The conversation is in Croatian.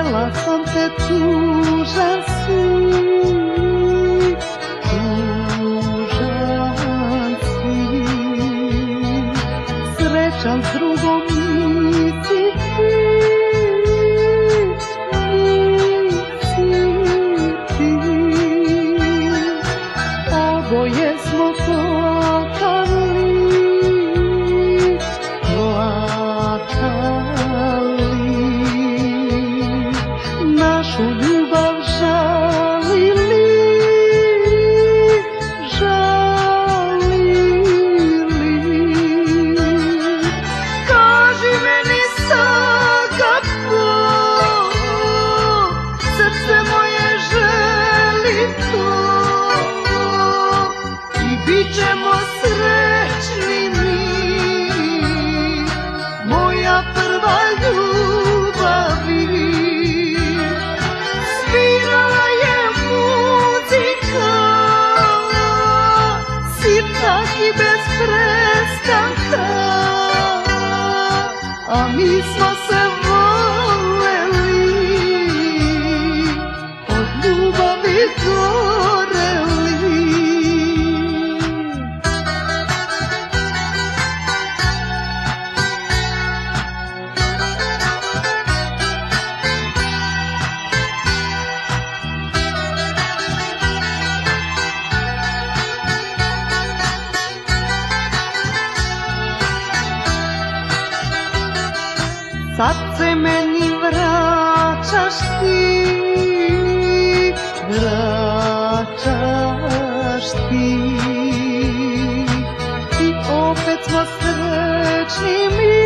Znala sam te tužan si, tužan si. Srećan s drugom nisi ti, nisi ti. Oboje smo plakali, našu ljubav žalili, žalili. Kaži meni Sagapo, srce moje želi to i bit ćemo srećni mi, moja prva ljubavi. Svirala je muzika, sitna i bez prestanka, a mi smo se voleli, od ljubavi goreli. Sad se meni vraćaš ti, vraćaš ti, i opet smo srećni mi.